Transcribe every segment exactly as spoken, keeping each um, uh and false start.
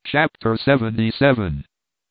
Chapter seventy-seven.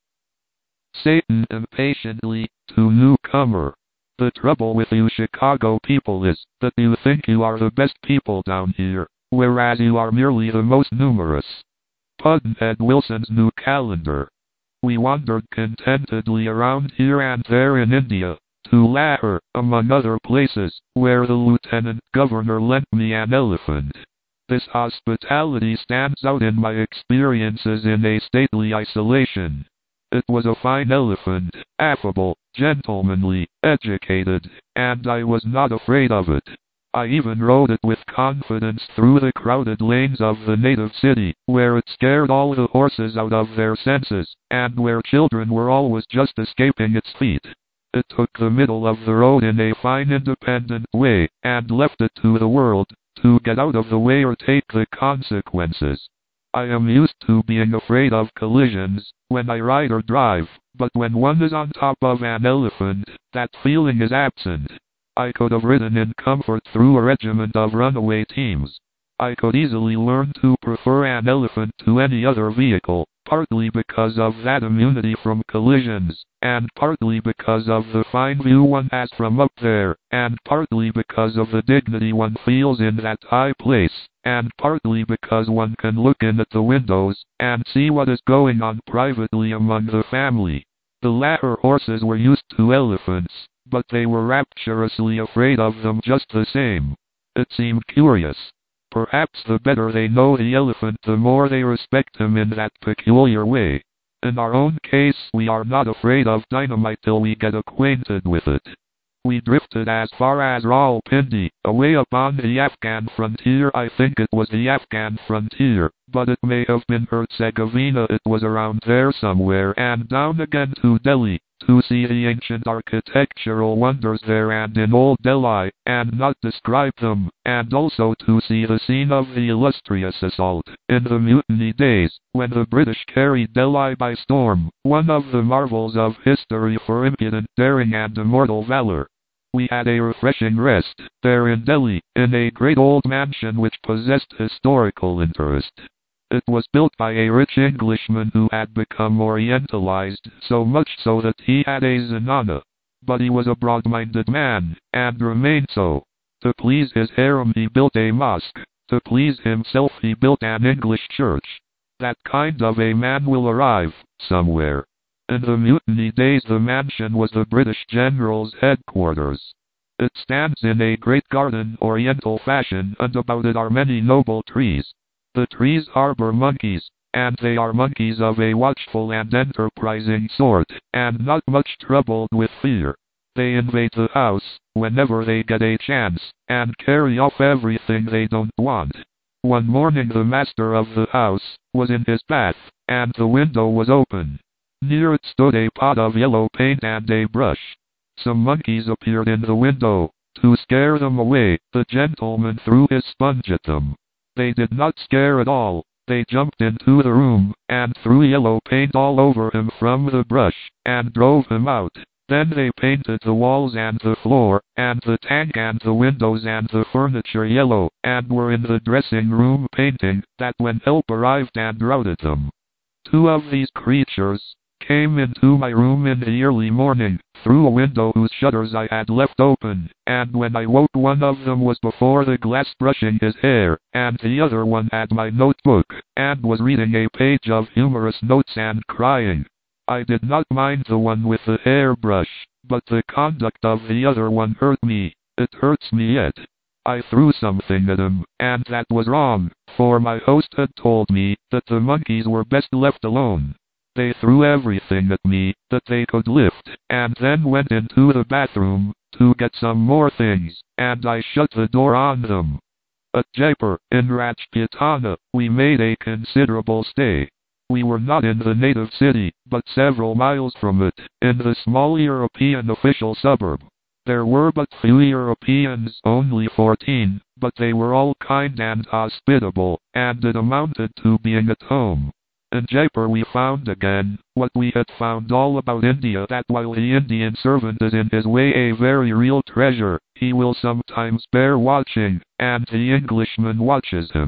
Satan impatiently, to newcomer. The trouble with you Chicago people is that you think you are the best people down here, whereas you are merely the most numerous. Pudd'nhead Wilson's New Calendar. We wandered contentedly around here and there in India, to Lahore, among other places, where the lieutenant governor lent me an elephant. This hospitality stands out in my experiences in a stately isolation. It was a fine elephant, affable, gentlemanly, educated, and I was not afraid of it. I even rode it with confidence through the crowded lanes of the native city, where it scared all the horses out of their senses, and where children were always just escaping its feet. It took the middle of the road in a fine independent way, and left it to the world, to get out of the way or take the consequences. I am used to being afraid of collisions, when I ride or drive, but when one is on top of an elephant, that feeling is absent. I could have ridden in comfort through a regiment of runaway teams. I could easily learn to prefer an elephant to any other vehicle, partly because of that immunity from collisions, and partly because of the fine view one has from up there, and partly because of the dignity one feels in that high place, and partly because one can look in at the windows, and see what is going on privately among the family. The Lahore horses were used to elephants, but they were rapturously afraid of them just the same. It seemed curious. Perhaps the better they know the elephant, the more they respect him in that peculiar way. In our own case, we are not afraid of dynamite till we get acquainted with it. We drifted as far as Rawalpindi, away up on the Afghan frontier. I think it was the Afghan frontier, but it may have been Herzegovina. It was around there somewhere, and down again to Delhi, to see the ancient architectural wonders there and in Old Delhi, and not describe them, and also to see the scene of the illustrious assault, in the Mutiny days, when the British carried Delhi by storm, one of the marvels of history for impudent daring and immortal valor. We had a refreshing rest, there in Delhi, in a great old mansion which possessed historical interest. It was built by a rich Englishman who had become orientalized, so much so that he had a zenana. But he was a broad-minded man, and remained so. To please his harem he built a mosque. To please himself he built an English church. That kind of a man will arrive, somewhere. In the Mutiny days the mansion was the British General's headquarters. It stands in a great garden, Oriental fashion, and about it are many noble trees. The trees harbor monkeys, and they are monkeys of a watchful and enterprising sort, and not much troubled with fear. They invade the house, whenever they get a chance, and carry off everything they don't want. One morning the master of the house was in his bath, and the window was open. Near it stood a pot of yellow paint and a brush. Some monkeys appeared in the window. To scare them away, the gentleman threw his sponge at them. They did not scare at all. They jumped into the room, and threw yellow paint all over him from the brush, and drove him out. Then they painted the walls and the floor, and the tank and the windows and the furniture yellow, and were in the dressing room painting that when help arrived and routed them. Two of these creatures came into my room in the early morning, through a window whose shutters I had left open, and when I woke one of them was before the glass brushing his hair, and the other one had my notebook, and was reading a page of humorous notes and crying. I did not mind the one with the hairbrush, but the conduct of the other one hurt me. It hurts me yet. I threw something at him, and that was wrong, for my host had told me that the monkeys were best left alone. They threw everything at me that they could lift, and then went into the bathroom to get some more things, and I shut the door on them. At Jaipur, in Rajputana, we made a considerable stay. We were not in the native city, but several miles from it, in the small European official suburb. There were but few Europeans, only fourteen, but they were all kind and hospitable, and it amounted to being at home. In Jaipur we found again, what we had found all about India, that while the Indian servant is in his way a very real treasure, he will sometimes bear watching, and the Englishman watches him.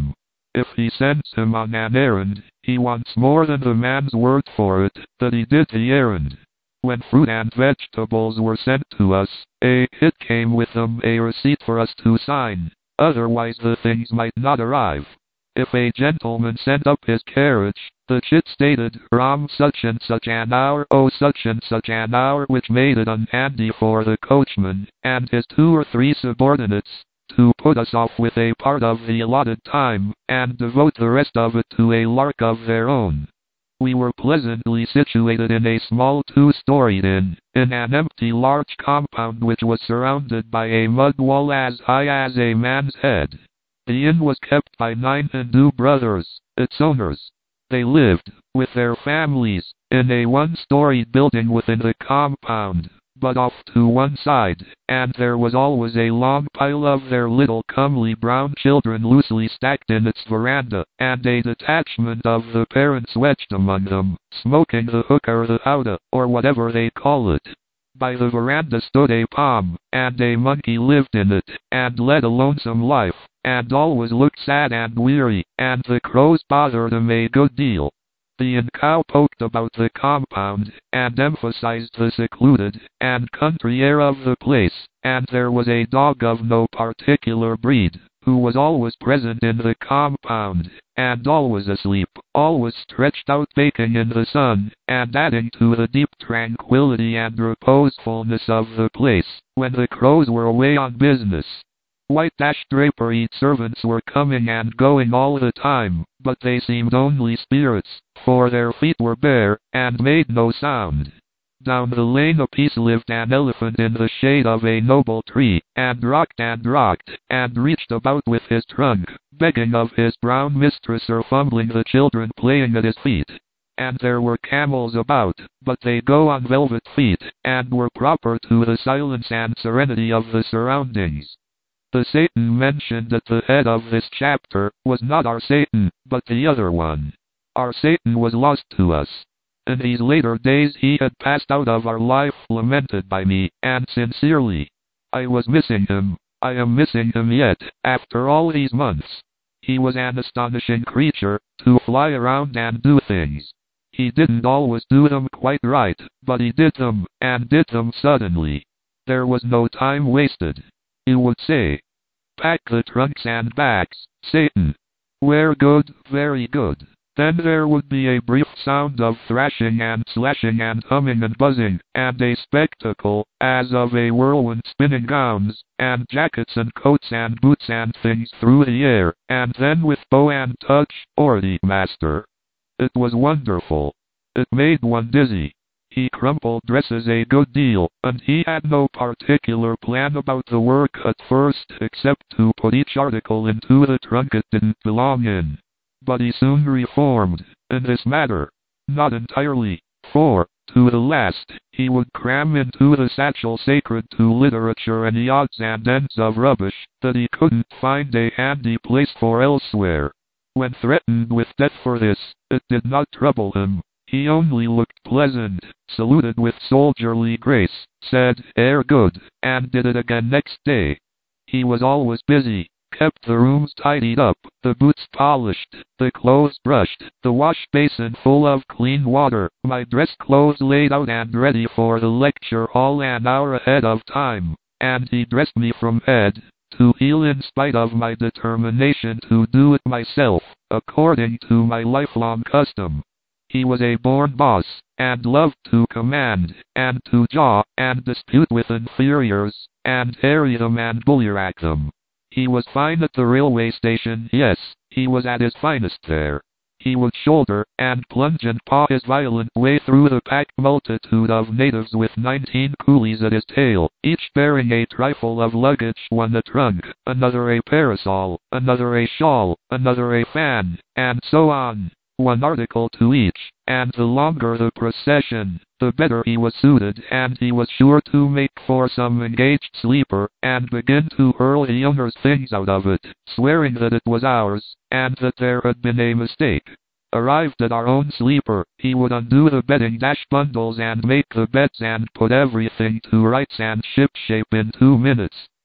If he sends him on an errand, he wants more than the man's word for it, that he did the errand. When fruit and vegetables were sent to us, a hit came with them, a receipt for us to sign, otherwise the things might not arrive. If a gentleman sent up his carriage, the chit stated, "From such and such an hour, oh such and such an hour," which made it unhandy for the coachman, and his two or three subordinates, to put us off with a part of the allotted time, and devote the rest of it to a lark of their own. We were pleasantly situated in a small two-storied inn, in an empty large compound which was surrounded by a mud wall as high as a man's head. The inn was kept by nine Hindu brothers, its owners. They lived, with their families, in a one-storied building within the compound, but off to one side, and there was always a long pile of their little comely brown children loosely stacked in its veranda, and a detachment of the parents wedged among them, smoking the hookah or the howdah, or whatever they call it. By the veranda stood a palm, and a monkey lived in it, and led a lonesome life, and always looked sad and weary, and the crows bothered him a good deal. The inn cow poked about the compound, and emphasized the secluded and country air of the place, and there was a dog of no particular breed, who was always present in the compound, and always asleep, always stretched out baking in the sun, and adding to the deep tranquility and reposefulness of the place, when the crows were away on business. White-draperied servants were coming and going all the time, but they seemed only spirits, for their feet were bare, and made no sound. Down the lane apiece lived an elephant in the shade of a noble tree, and rocked and rocked, and reached about with his trunk, begging of his brown mistress or fumbling the children playing at his feet. And there were camels about, but they go on velvet feet, and were proper to the silence and serenity of the surroundings. The Satan mentioned at the head of this chapter was not our Satan, but the other one. Our Satan was lost to us. In these later days he had passed out of our life, lamented by me, and sincerely. I was missing him. I am missing him yet, after all these months. He was an astonishing creature, to fly around and do things. He didn't always do them quite right, but he did them, and did them suddenly. There was no time wasted. He would say, "Pack the trunks and bags, Satan. We're good, very good." Then there would be a brief sound of thrashing and slashing and humming and buzzing, and a spectacle, as of a whirlwind spinning gowns, and jackets and coats and boots and things through the air, and then with bow and touch, or the master. It was wonderful. It made one dizzy. He crumpled dresses a good deal, and he had no particular plan about the work at first except to put each article into the trunk it didn't belong in. But he soon reformed, in this matter. Not entirely, for, to the last, he would cram into the satchel sacred to literature any odds and ends of rubbish that he couldn't find a handy place for elsewhere. When threatened with death for this, it did not trouble him. He only looked pleasant, saluted with soldierly grace, said, "Air good," and did it again next day. He was always busy, kept the rooms tidied up, the boots polished, the clothes brushed, the wash basin full of clean water, my dress clothes laid out and ready for the lecture hall an hour ahead of time, and he dressed me from head to heel in spite of my determination to do it myself, according to my lifelong custom. He was a born boss, and loved to command, and to jaw, and dispute with inferiors, and harry them and bullyrag them. He was fine at the railway station, yes, he was at his finest there. He would shoulder, and plunge and paw his violent way through the packed multitude of natives with nineteen coolies at his tail, each bearing a trifle of luggage, one a trunk, another a parasol, another a shawl, another a fan, and so on. One article to each, and the longer the procession, the better he was suited, and he was sure to make for some engaged sleeper, and begin to hurl the owner's things out of it, swearing that it was ours, and that there had been a mistake. Arrived at our own sleeper, he would undo the bedding dash bundles and make the beds and put everything to rights and shipshape in two minutes.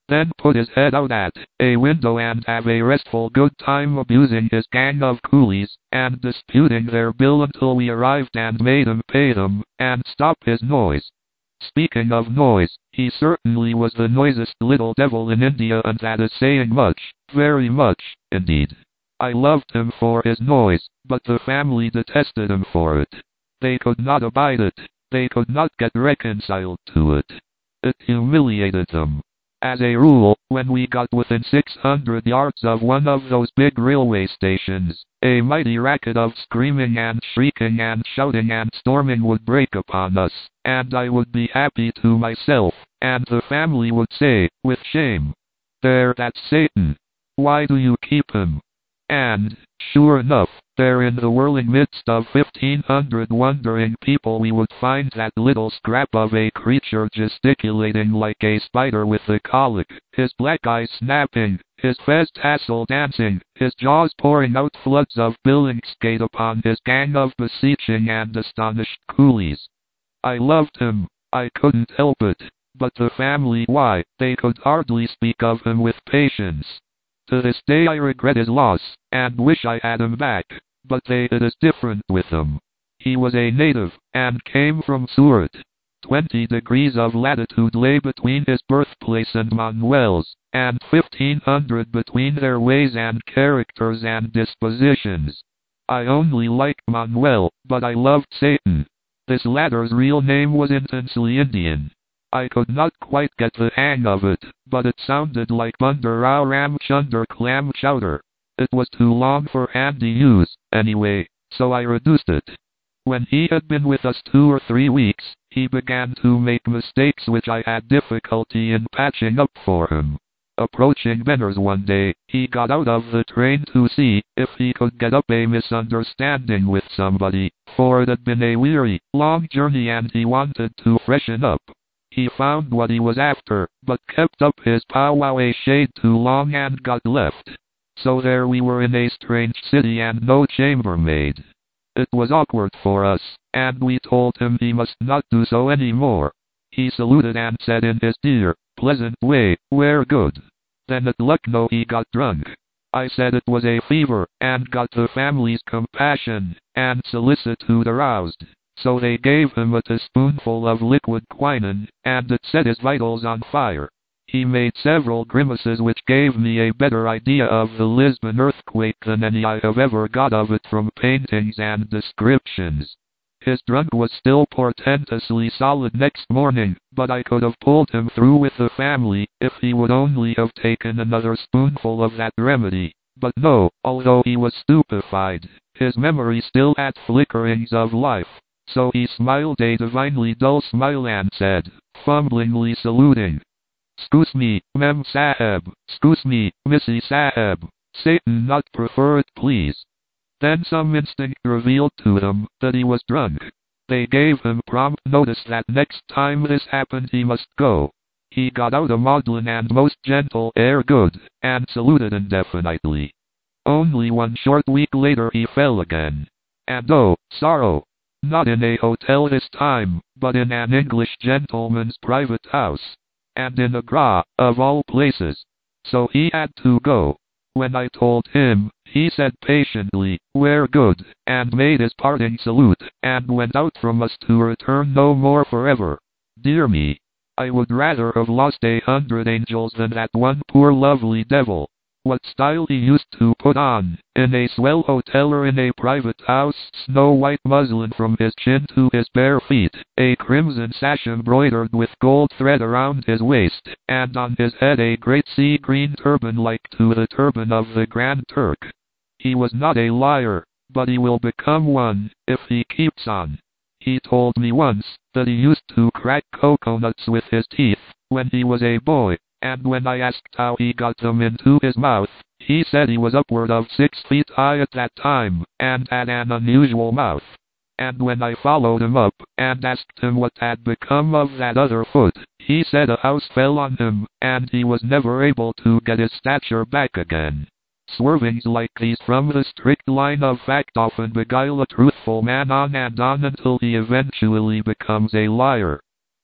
then put his head out at a window and have a restful good time abusing his gang of coolies, and disputing their bill until we arrived and made him pay them, and stop his noise. Speaking of noise, he certainly was the noisiest little devil in India, and that is saying much, very much, indeed. I loved him for his noise, but the family detested him for it. They could not abide it. They could not get reconciled to it. It humiliated them. As a rule, when we got within six hundred yards of one of those big railway stations, a mighty racket of screaming and shrieking and shouting and storming would break upon us, and I would be happy to myself, and the family would say, with shame, "There, that's Satan. Why do you keep him?" And, sure enough, there in the whirling midst of fifteen hundred wondering people we would find that little scrap of a creature gesticulating like a spider with the colic, his black eyes snapping, his fez tassel dancing, his jaws pouring out floods of billingsgate upon his gang of beseeching and astonished coolies. I loved him. I couldn't help it. But the family, why, they could hardly speak of him with patience. To this day I regret his loss, and wish I had him back, but they, it is different with him. He was a native, and came from Surat. Twenty degrees of latitude lay between his birthplace and Manuel's, and fifteen hundred between their ways and characters and dispositions. I only liked Manuel, but I loved Satan. This latter's real name was intensely Indian. I could not quite get the hang of it, but it sounded like Bunder Rao Ramchunder clam chowder. It was too long for handy use, anyway, so I reduced it. When he had been with us two or three weeks, he began to make mistakes which I had difficulty in patching up for him. Approaching Benner's one day, he got out of the train to see if he could get up a misunderstanding with somebody, for it had been a weary, long journey and he wanted to freshen up. He found what he was after, but kept up his powwow a shade too long and got left. So there we were in a strange city and no chambermaid. It was awkward for us, and we told him he must not do so any more. He saluted and said in his dear, pleasant way, "We're good." Then at Lucknow he got drunk. I said it was a fever, and got the family's compassion and solicitude aroused. So they gave him a teaspoonful of liquid quinine, and it set his vitals on fire. He made several grimaces which gave me a better idea of the Lisbon earthquake than any I have ever got of it from paintings and descriptions. His drunk was still portentously solid next morning, but I could have pulled him through with the family, if he would only have taken another spoonful of that remedy. But no, although he was stupefied, his memory still had flickerings of life. So he smiled a divinely dull smile and said, fumblingly saluting, "Excuse me, Mem Saheb, excuse me, Missy Saheb, Satan not prefer it please." Then some instinct revealed to him that he was drunk. They gave him prompt notice that next time this happened he must go. He got out a maudlin and most gentle air good, and saluted indefinitely. Only one short week later he fell again. And oh, sorrow! Not in a hotel this time, but in an English gentleman's private house. And in Agra, of all places. So he had to go. When I told him, he said patiently, "We're good," and made his parting salute, and went out from us to return no more forever. Dear me! I would rather have lost a hundred angels than that one poor lovely devil. What style he used to put on, in a swell hotel or in a private house, snow-white muslin from his chin to his bare feet, a crimson sash embroidered with gold thread around his waist, and on his head a great sea-green turban like to the turban of the Grand Turk. He was not a liar, but he will become one, if he keeps on. He told me once, that he used to crack coconuts with his teeth, when he was a boy. And when I asked how he got them into his mouth, he said he was upward of six feet high at that time, and had an unusual mouth. And when I followed him up, and asked him what had become of that other foot, he said a house fell on him, and he was never able to get his stature back again. Swervings like these from the strict line of fact often beguile a truthful man on and on until he eventually becomes a liar.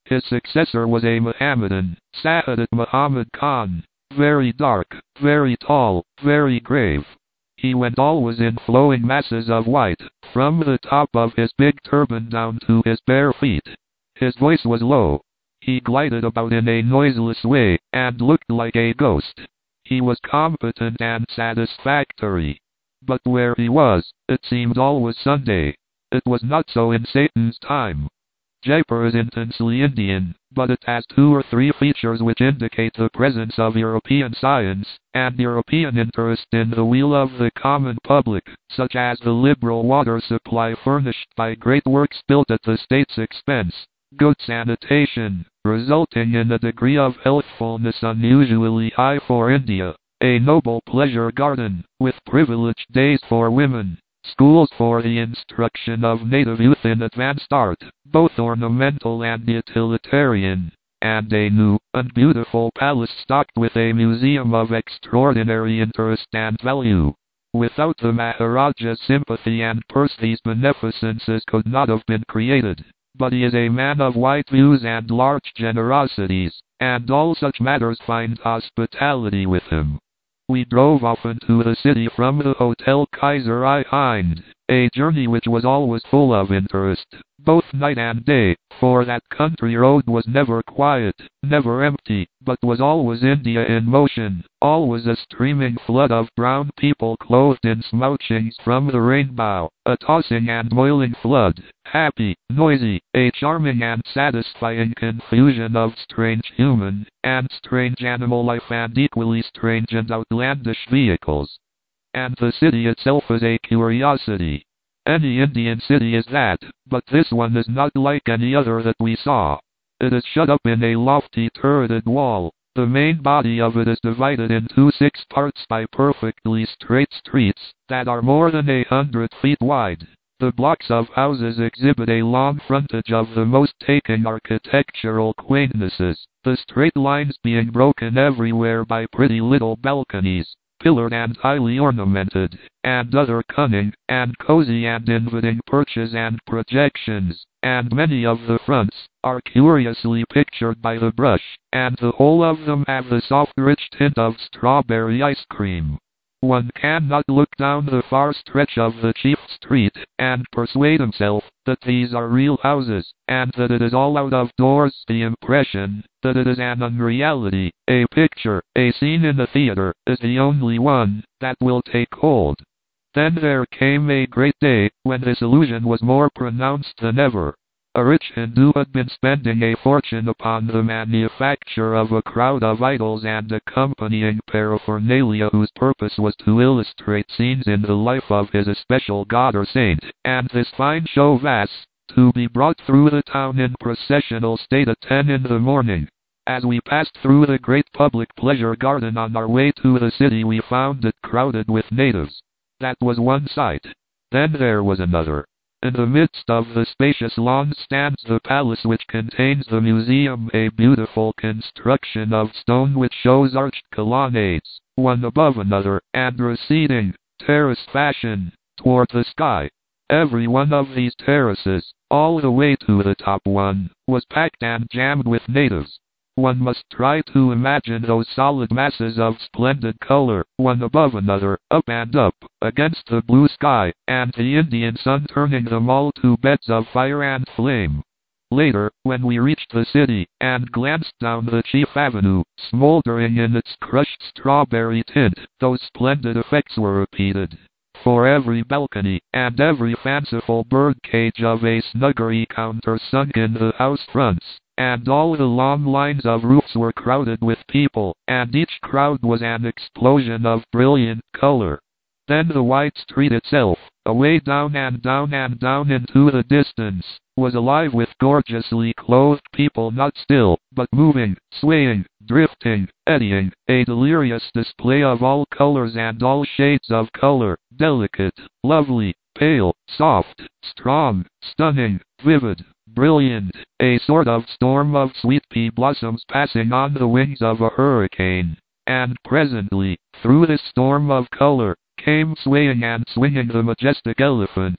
His successor was a Mohammedan, Sahadat Muhammad Khan, very dark, very tall, very grave. He went always in flowing masses of white, from the top of his big turban down to his bare feet. His voice was low. He glided about in a noiseless way, and looked like a ghost. He was competent and satisfactory. But where he was, it seemed always Sunday. It was not so in Satan's time. Jaipur is intensely Indian, but it has two or three features which indicate the presence of European science, and European interest in the weal of the common public, such as the liberal water supply furnished by great works built at the state's expense, good sanitation, resulting in a degree of healthfulness unusually high for India, a noble pleasure garden, with privileged days for women, schools for the instruction of native youth in advanced art, both ornamental and utilitarian, and a new and beautiful palace stocked with a museum of extraordinary interest and value. Without the Maharaja's sympathy and purse these beneficences could not have been created. But he is a man of wide views and large generosities, and all such matters find hospitality with him. We drove often to the city from the Hotel Kaiser I Hind, a journey which was always full of interest, both night and day, for that country road was never quiet, never empty, but was always India in motion, always a streaming flood of brown people clothed in smouchings from the rainbow, a tossing and boiling flood, happy, noisy, a charming and satisfying confusion of strange human and strange animal life and equally strange and outlandish vehicles. And the city itself is a curiosity. Any Indian city is that, but this one is not like any other that we saw. It is shut up in a lofty turreted wall. The main body of it is divided into six parts by perfectly straight streets that are more than a hundred feet wide. The blocks of houses exhibit a long frontage of the most taking architectural quaintnesses, the straight lines being broken everywhere by pretty little balconies, pillared and highly ornamented, and other cunning, and cozy and inviting perches and projections, and many of the fronts are curiously pictured by the brush, and the whole of them have the soft rich tint of strawberry ice cream. One cannot look down the far stretch of the chief street, and persuade himself that these are real houses, and that it is all out of doors. The impression that it is an unreality, a picture, a scene in the theater, is the only one that will take hold. Then there came a great day, when this illusion was more pronounced than ever. A rich Hindu had been spending a fortune upon the manufacture of a crowd of idols and accompanying paraphernalia whose purpose was to illustrate scenes in the life of his especial god or saint, and this fine show was to be brought through the town in processional state at ten in the morning. As we passed through the great public pleasure garden on our way to the city, we found it crowded with natives. That was one sight. Then there was another. In the midst of the spacious lawn stands the palace which contains the museum, a beautiful construction of stone which shows arched colonnades, one above another, and receding, terrace fashion, toward the sky. Every one of these terraces, all the way to the top one, was packed and jammed with natives. One must try to imagine those solid masses of splendid color, one above another, up and up, against the blue sky, and the Indian sun turning them all to beds of fire and flame. Later, when we reached the city, and glanced down the chief avenue, smoldering in its crushed strawberry tint, those splendid effects were repeated. For every balcony, and every fanciful bird cage of a snuggery counter sunk in the house fronts, and all the long lines of roofs were crowded with people, and each crowd was an explosion of brilliant color. Then the wide street itself, away down and down and down into the distance, was alive with gorgeously clothed people, not still, but moving, swaying, drifting, eddying, a delirious display of all colors and all shades of color, delicate, lovely, pale, soft, strong, stunning, vivid, brilliant, a sort of storm of sweet pea blossoms passing on the wings of a hurricane. And presently, through this storm of color, came swaying and swinging the majestic elephants,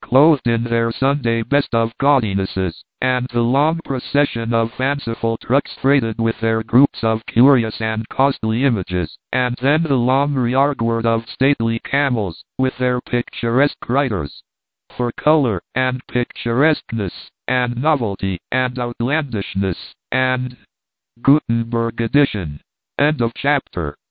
clothed in their Sunday best of gaudinesses, and the long procession of fanciful trucks freighted with their groups of curious and costly images, and then the long rearguard of stately camels, with their picturesque riders. For color, and picturesqueness, and novelty, and outlandishness, and Gutenberg edition. End of chapter.